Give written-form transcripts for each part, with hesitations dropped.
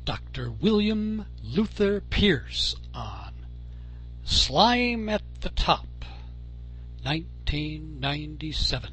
Dr. William Luther Pierce on Slime at the Top, 1997.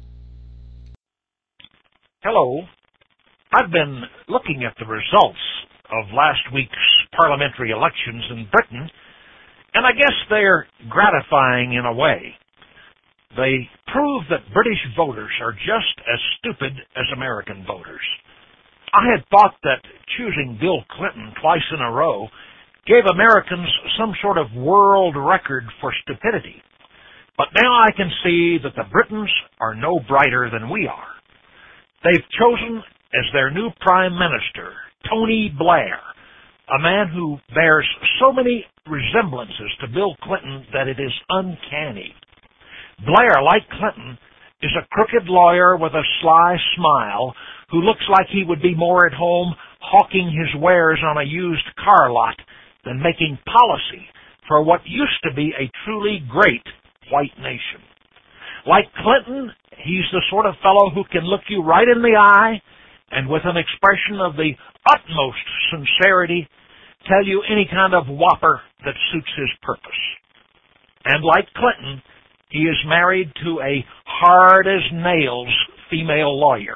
Hello. I've been looking at the results of last week's parliamentary elections in Britain, and I guess they're gratifying in a way. They prove that British voters are just as stupid as American voters. I had thought that choosing Bill Clinton twice in a row gave Americans some sort of world record for stupidity. But now I can see that the Britons are no brighter than we are. They've chosen as their new Prime Minister Tony Blair, a man who bears so many resemblances to Bill Clinton that it is uncanny. Blair, like Clinton, is a crooked lawyer with a sly smile who looks like he would be more at home hawking his wares on a used car lot than making policy for what used to be a truly great white nation. Like Clinton, he's the sort of fellow who can look you right in the eye and with an expression of the utmost sincerity tell you any kind of whopper that suits his purpose. And like Clinton, he is married to a hard-as-nails female lawyer.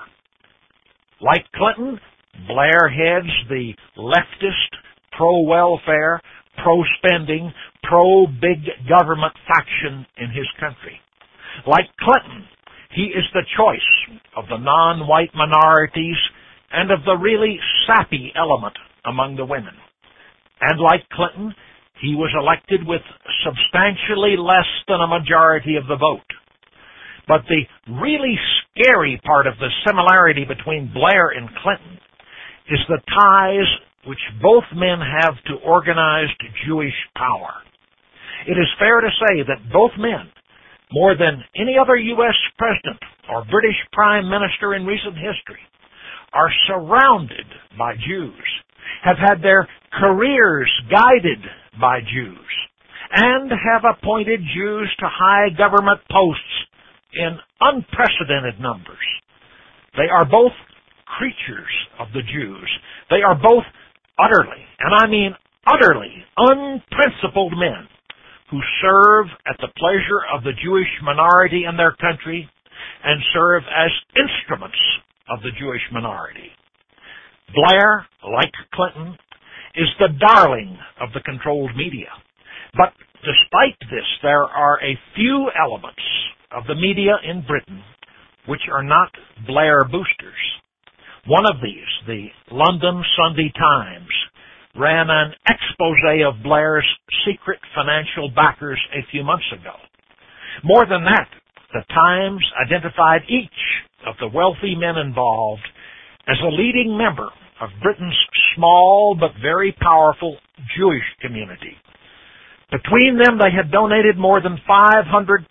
Like Clinton, Blair heads the leftist, pro-welfare, pro-spending, pro-big government faction in his country. Like Clinton, he is the choice of the non-white minorities and of the really sappy element among the women. And like Clinton, he was elected with substantially less than a majority of the vote. But the really scary part of the similarity between Blair and Clinton is the ties which both men have to organized Jewish power. It is fair to say that both men, more than any other U.S. president or British prime minister in recent history, are surrounded by Jews, have had their careers guided by Jews, and have appointed Jews to high government posts in unprecedented numbers. They are both creatures of the Jews. They are both utterly, and I mean utterly, unprincipled men who serve at the pleasure of the Jewish minority in their country and serve as instruments of the Jewish minority. Blair, like Clinton, is the darling of the controlled media. But despite this, there are a few elements of the media in Britain which are not Blair boosters. One of these, the London Sunday Times, ran an expose of Blair's secret financial backers a few months ago. More than that, the Times identified each of the wealthy men involved as a leading member of Britain's small but very powerful Jewish community. Between them, they had donated more than £500,000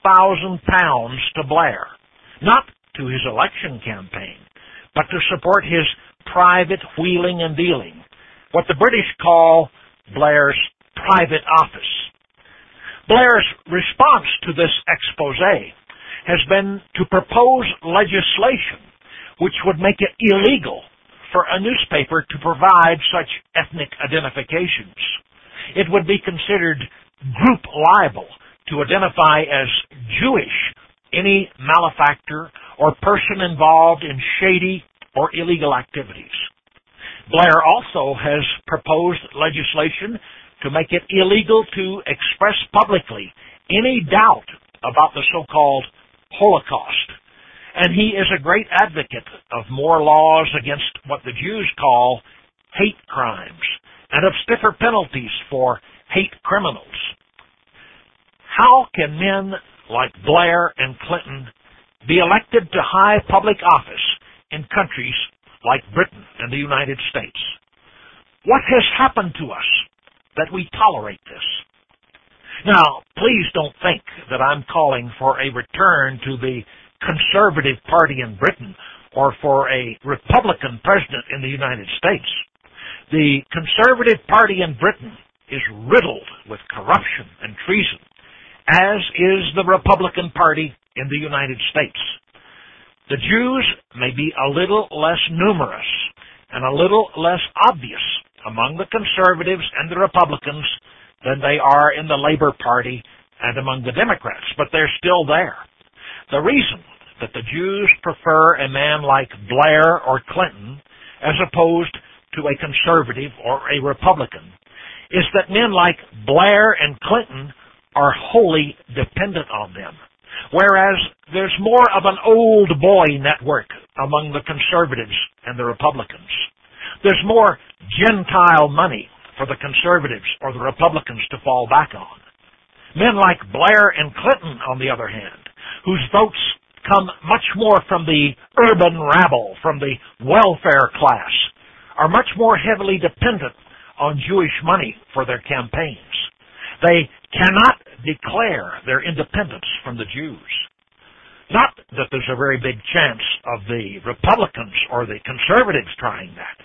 to Blair, not to his election campaign, but to support his private wheeling and dealing, what the British call Blair's private office. Blair's response to this expose has been to propose legislation which would make it illegal for a newspaper to provide such ethnic identifications. It would be considered group libel to identify as Jewish any malefactor or person involved in shady or illegal activities. Blair also has proposed legislation to make it illegal to express publicly any doubt about the so-called Holocaust. And he is a great advocate of more laws against what the Jews call hate crimes and of stiffer penalties for hate criminals. How can men like Blair and Clinton be elected to high public office in countries like Britain and the United States? What has happened to us that we tolerate this? Now, please don't think that I'm calling for a return to the Conservative Party in Britain or for a Republican president in the United States. The Conservative Party in Britain is riddled with corruption and treason, as is the Republican Party in the United States. The Jews may be a little less numerous and a little less obvious among the conservatives and the Republicans than they are in the Labor Party and among the Democrats, but they're still there. The reason that the Jews prefer a man like Blair or Clinton as opposed to a conservative or a Republican is that men like Blair and Clinton are wholly dependent on them, whereas there's more of an old boy network among the conservatives and the Republicans. There's more Gentile money for the conservatives or the Republicans to fall back on. Men like Blair and Clinton, on the other hand, whose votes come much more from the urban rabble, from the welfare class, are much more heavily dependent on Jewish money for their campaigns. They cannot declare their independence from the Jews. Not that there's a very big chance of the Republicans or the conservatives trying that.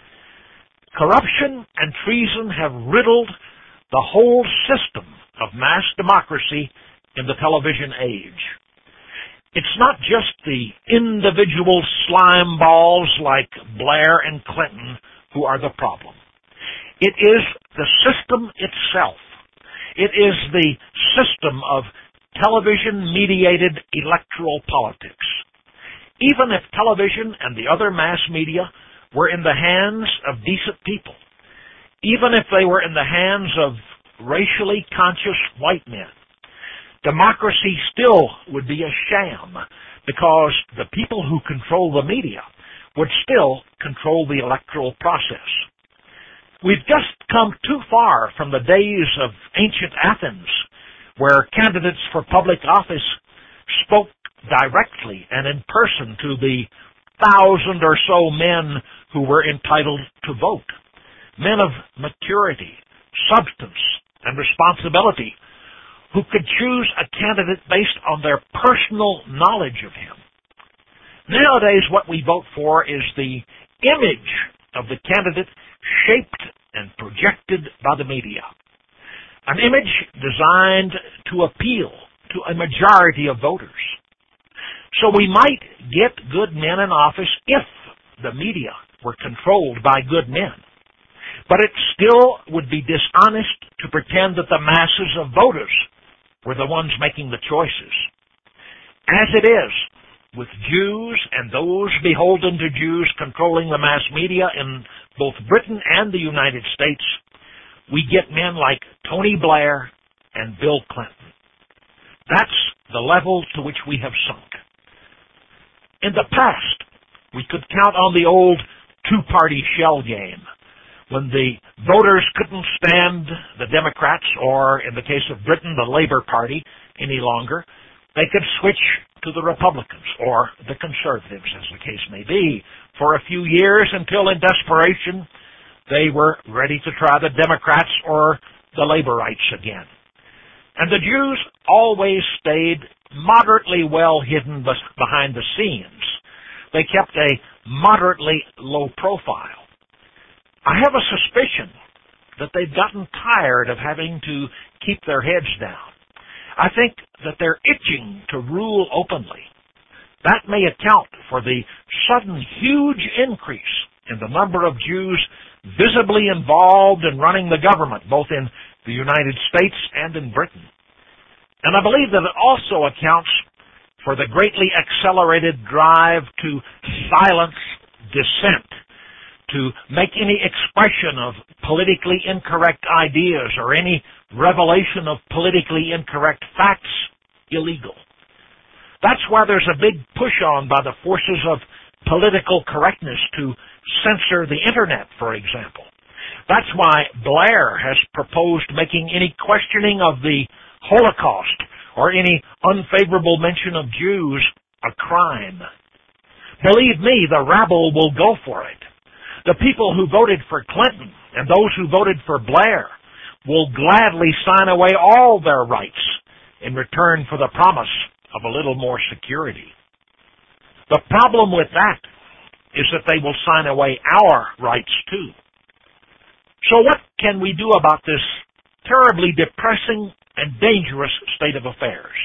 Corruption and treason have riddled the whole system of mass democracy in the television age. It's not just the individual slime balls like Blair and Clinton who are the problem. It is the system itself. It is the system of television-mediated electoral politics. Even if television and the other mass media were in the hands of decent people, even if they were in the hands of racially conscious white men, democracy still would be a sham because the people who control the media would still control the electoral process. We've just come too far from the days of ancient Athens, where candidates for public office spoke directly and in person to the 1,000 or so men who were entitled to vote. Men of maturity, substance, and responsibility who could choose a candidate based on their personal knowledge of him. Nowadays, what we vote for is the image of the candidate shaped and projected by the media. An image designed to appeal to a majority of voters. So we might get good men in office if the media were controlled by good men. But it still would be dishonest to pretend that the masses of voters were the ones making the choices. As it is, with Jews and those beholden to Jews controlling the mass media in both Britain and the United States, we get men like Tony Blair and Bill Clinton. That's the level to which we have sunk. In the past, we could count on the old two-party shell game, when the voters couldn't stand the Democrats, or in the case of Britain, the Labor Party, any longer. They could switch to the Republicans or the Conservatives, as the case may be, for a few years until in desperation they were ready to try the Democrats or the Laborites again. And the Jews always stayed moderately well hidden behind the scenes. They kept a moderately low profile. I have a suspicion that they've gotten tired of having to keep their heads down. I think that they're itching to rule openly. That may account for the sudden huge increase in the number of Jews visibly involved in running the government, both in the United States and in Britain. And I believe that it also accounts for the greatly accelerated drive to silence dissent, to make any expression of politically incorrect ideas or any revelation of politically incorrect facts illegal. That's why there's a big push on by the forces of political correctness to censor the Internet, for example. That's why Blair has proposed making any questioning of the Holocaust or any unfavorable mention of Jews a crime. Believe me, the rabble will go for it. The people who voted for Clinton and those who voted for Blair will gladly sign away all their rights in return for the promise of a little more security. The problem with that is that they will sign away our rights too. So what can we do about this terribly depressing and dangerous state of affairs?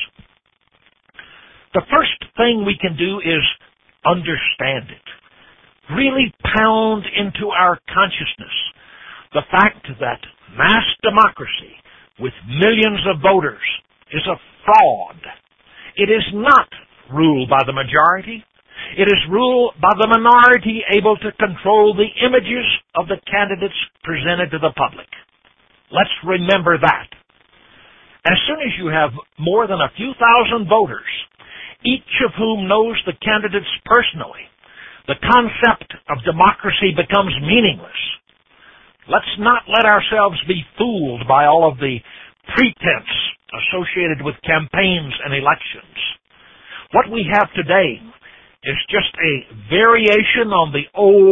The first thing we can do is understand it. Really pound into our consciousness the fact that mass democracy with millions of voters is a fraud. It is not ruled by the majority. It is ruled by the minority able to control the images of the candidates presented to the public. Let's remember that. As soon as you have more than a few thousand voters, each of whom knows the candidates personally, the concept of democracy becomes meaningless. Let's not let ourselves be fooled by all of the pretense associated with campaigns and elections. What we have today is just a variation on the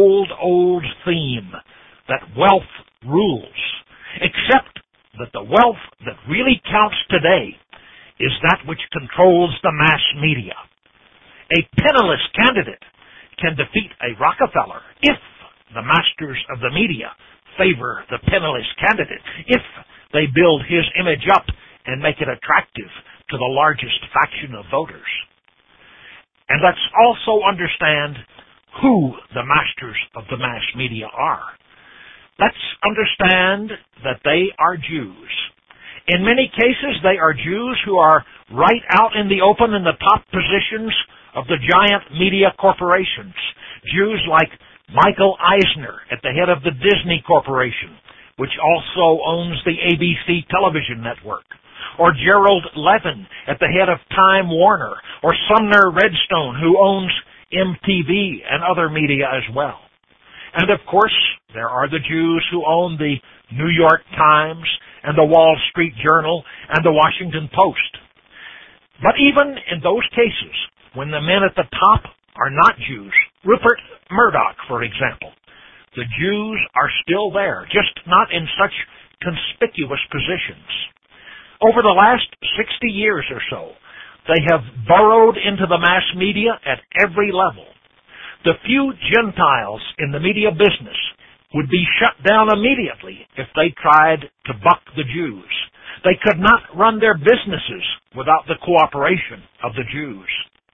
old theme that wealth rules, except that the wealth that really counts today is that which controls the mass media. A penniless candidate can defeat a Rockefeller if the masters of the media favor the penniless candidate, if they build his image up and make it attractive to the largest faction of voters. And let's also understand who the masters of the mass media are. Let's understand that they are Jews. In many cases, they are Jews who are right out in the open in the top positions of the giant media corporations. Jews like Michael Eisner at the head of the Disney Corporation, which also owns the ABC television network, or Gerald Levin at the head of Time Warner, or Sumner Redstone, who owns MTV and other media as well. And of course, there are the Jews who own the New York Times and the Wall Street Journal and the Washington Post. But even in those cases, when the men at the top are not Jews, Rupert Murdoch, for example, the Jews are still there, just not in such conspicuous positions. Over the last 60 years or so, they have burrowed into the mass media at every level. The few Gentiles in the media business would be shut down immediately if they tried to buck the Jews. They could not run their businesses without the cooperation of the Jews.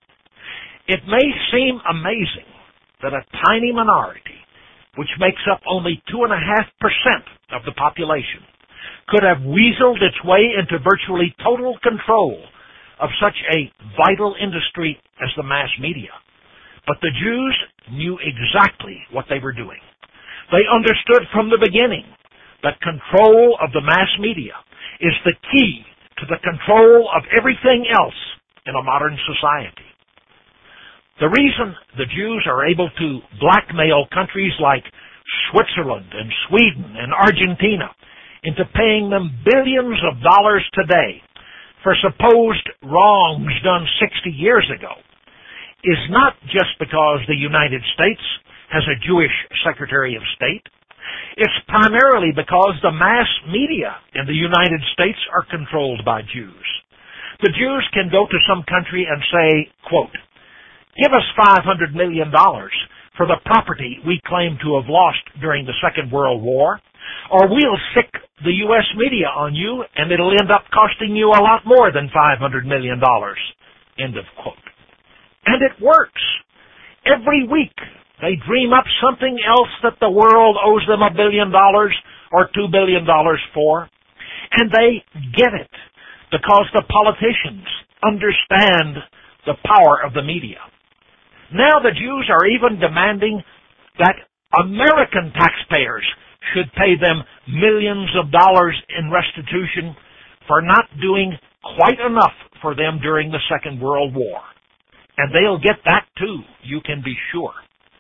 It may seem amazing that a tiny minority, which makes up only 2.5% of the population, could have weaseled its way into virtually total control of such a vital industry as the mass media. But the Jews knew exactly what they were doing. They understood from the beginning that control of the mass media is the key to the control of everything else in a modern society. The reason the Jews are able to blackmail countries like Switzerland and Sweden and Argentina into paying them billions of dollars today for supposed wrongs done 60 years ago is not just because the United States has a Jewish Secretary of State. It's primarily because the mass media in the United States are controlled by Jews. The Jews can go to some country and say, quote, "Give us $500 million for the property we claim to have lost during the Second World War, or we'll sick the U.S. media on you and it'll end up costing you a lot more than $500 million. End of quote. And it works. Every week they dream up something else that the world owes them $1 billion or $2 billion for, and they get it because the politicians understand the power of the media. Now the Jews are even demanding that American taxpayers should pay them millions of dollars in restitution for not doing quite enough for them during the Second World War. And they'll get that too, you can be sure.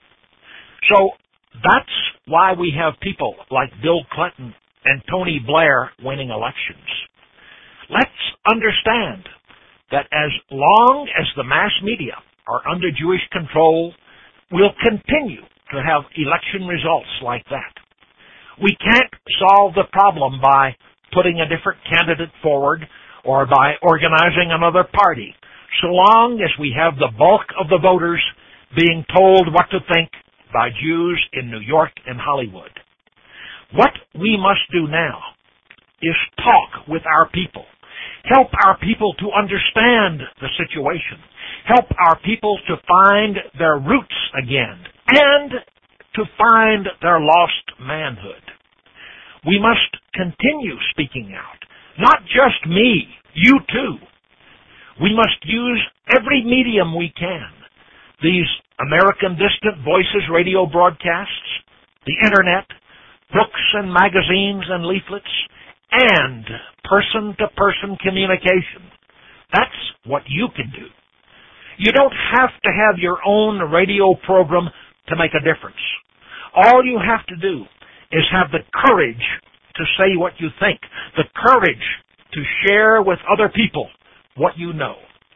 So that's why we have people like Bill Clinton and Tony Blair winning elections. Let's understand that as long as the mass media are under Jewish control, we'll continue to have election results like that. We can't solve the problem by putting a different candidate forward or by organizing another party, so long as we have the bulk of the voters being told what to think by Jews in New York and Hollywood. What we must do now is talk with our people, help our people to understand the situation, help our people to find their roots again, and to find their lost manhood. We must continue speaking out. Not just me, you too. We must use every medium we can. These American Distant Voices radio broadcasts, the Internet, books and magazines and leaflets, and person-to-person communication. That's what you can do. You don't have to have your own radio program to make a difference. All you have to do is have the courage to say what you think, the courage to share with other people what you know.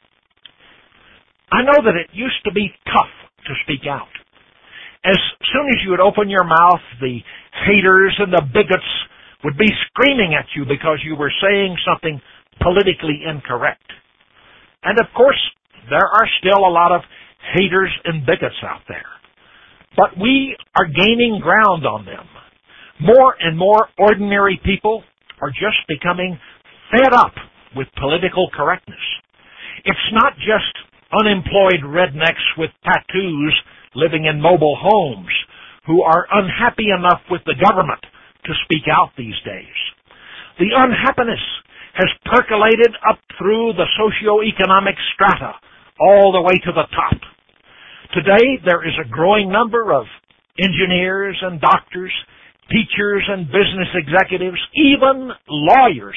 I know that it used to be tough to speak out. As soon as you would open your mouth, the haters and the bigots would be screaming at you because you were saying something politically incorrect. And of course, there are still a lot of haters and bigots out there. But we are gaining ground on them. More and more ordinary people are just becoming fed up with political correctness. It's not just unemployed rednecks with tattoos living in mobile homes who are unhappy enough with the government to speak out these days. The unhappiness has percolated up through the socioeconomic strata all the way to the top. Today, there is a growing number of engineers and doctors, teachers and business executives, even lawyers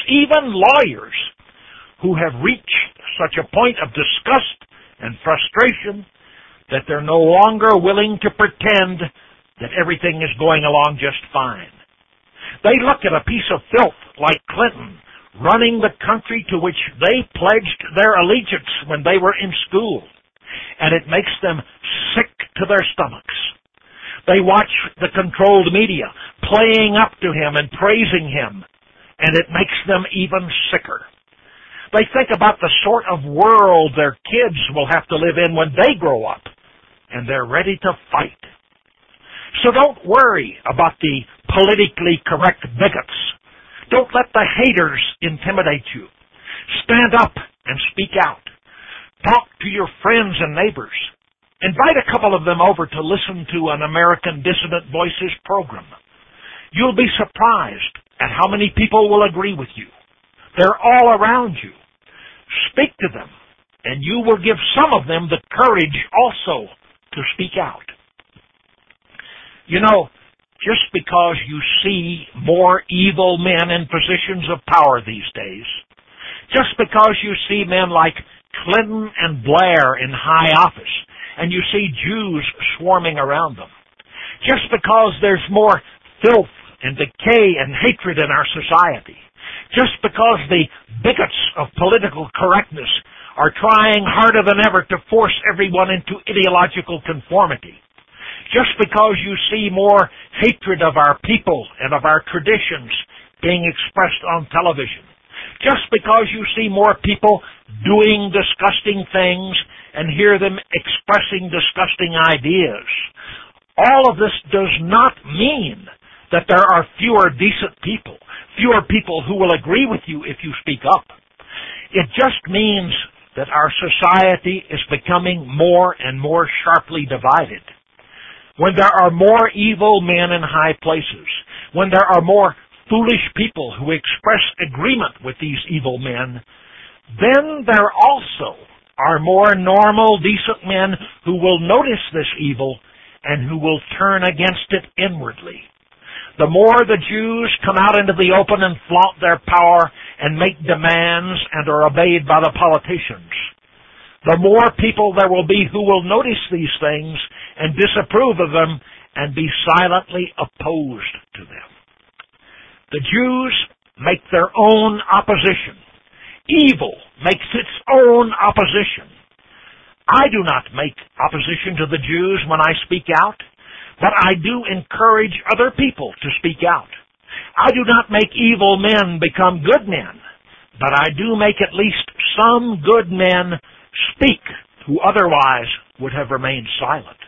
who have reached such a point of disgust and frustration that they're no longer willing to pretend that everything is going along just fine. They look at a piece of filth like Clinton running the country to which they pledged their allegiance when they were in school, and it makes them sick to their stomachs. They watch the controlled media playing up to him and praising him, and it makes them even sicker. They think about the sort of world their kids will have to live in when they grow up, and they're ready to fight. So don't worry about the politically correct bigots. Don't let the haters intimidate you. Stand up and speak out. Talk to your friends and neighbors. Invite a couple of them over to listen to an American Dissident Voices program. You'll be surprised at how many people will agree with you. They're all around you. Speak to them, and you will give some of them the courage also to speak out. You know, just because you see more evil men in positions of power these days, just because you see men like Clinton and Blair in high office, and you see Jews swarming around them, just because there's more filth and decay and hatred in our society, just because the bigots of political correctness are trying harder than ever to force everyone into ideological conformity, just because you see more hatred of our people and of our traditions being expressed on television, just because you see more people doing disgusting things and hear them expressing disgusting ideas, all of this does not mean that there are fewer decent people, fewer people who will agree with you if you speak up. It just means that our society is becoming more and more sharply divided. When there are more evil men in high places, when there are more foolish people who express agreement with these evil men, then there also are more normal, decent men who will notice this evil and who will turn against it inwardly. The more the Jews come out into the open and flaunt their power and make demands and are obeyed by the politicians, the more people there will be who will notice these things and disapprove of them and be silently opposed to them. The Jews make their own opposition. Evil makes its own opposition. I do not make opposition to the Jews when I speak out, but I do encourage other people to speak out. I do not make evil men become good men, but I do make at least some good men speak who otherwise would have remained silent.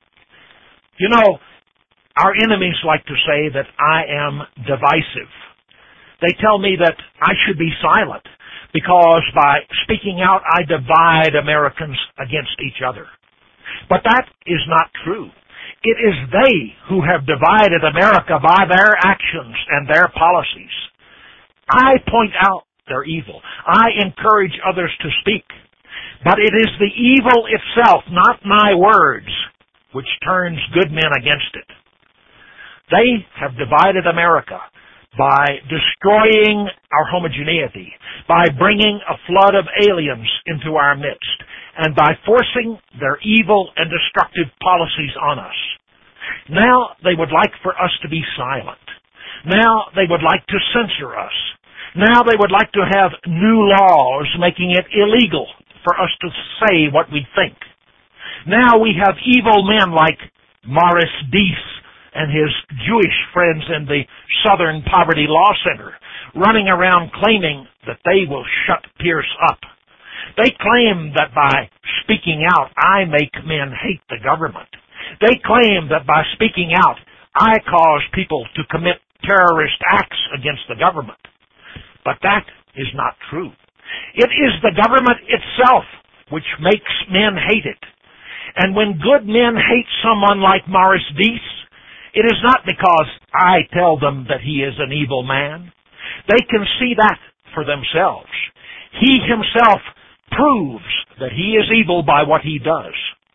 You know, our enemies like to say that I am divisive. They tell me that I should be silent because by speaking out I divide Americans against each other. But that is not true. It is they who have divided America by their actions and their policies. I point out their evil. I encourage others to speak. But it is the evil itself, not my words, which turns good men against it. They have divided America by destroying our homogeneity, by bringing a flood of aliens into our midst, and by forcing their evil and destructive policies on us. Now they would like for us to be silent. Now they would like to censor us. Now they would like to have new laws making it illegal for us to say what we think. Now we have evil men like Morris Deese and his Jewish friends in the Southern Poverty Law Center running around claiming that they will shut Pierce up. They claim that by speaking out, I make men hate the government. They claim that by speaking out, I cause people to commit terrorist acts against the government. But that is not true. It is the government itself which makes men hate it. And when good men hate someone like Morris Deese, it is not because I tell them that he is an evil man. They can see that for themselves. He himself proves that he is evil by what he does.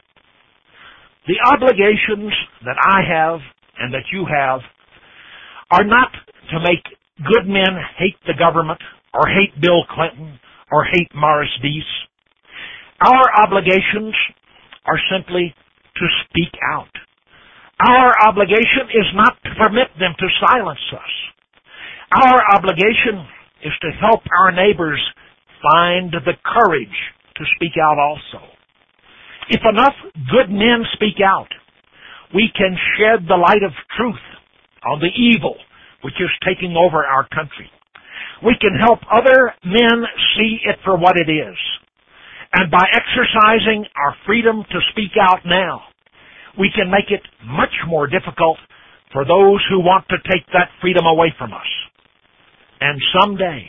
The obligations that I have and that you have are not to make good men hate the government or hate Bill Clinton or hate Morris Deese. Our obligations are simply to speak out. Our obligation is not to permit them to silence us. Our obligation is to help our neighbors find the courage to speak out also. If enough good men speak out, we can shed the light of truth on the evil which is taking over our country. We can help other men see it for what it is. And by exercising our freedom to speak out now, we can make it much more difficult for those who want to take that freedom away from us. And someday,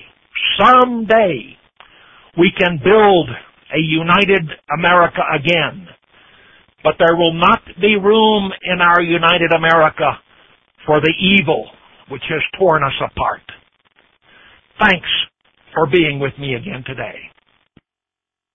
we can build a united America again. But there will not be room in our united America for the evil which has torn us apart. Thanks for being with me again today.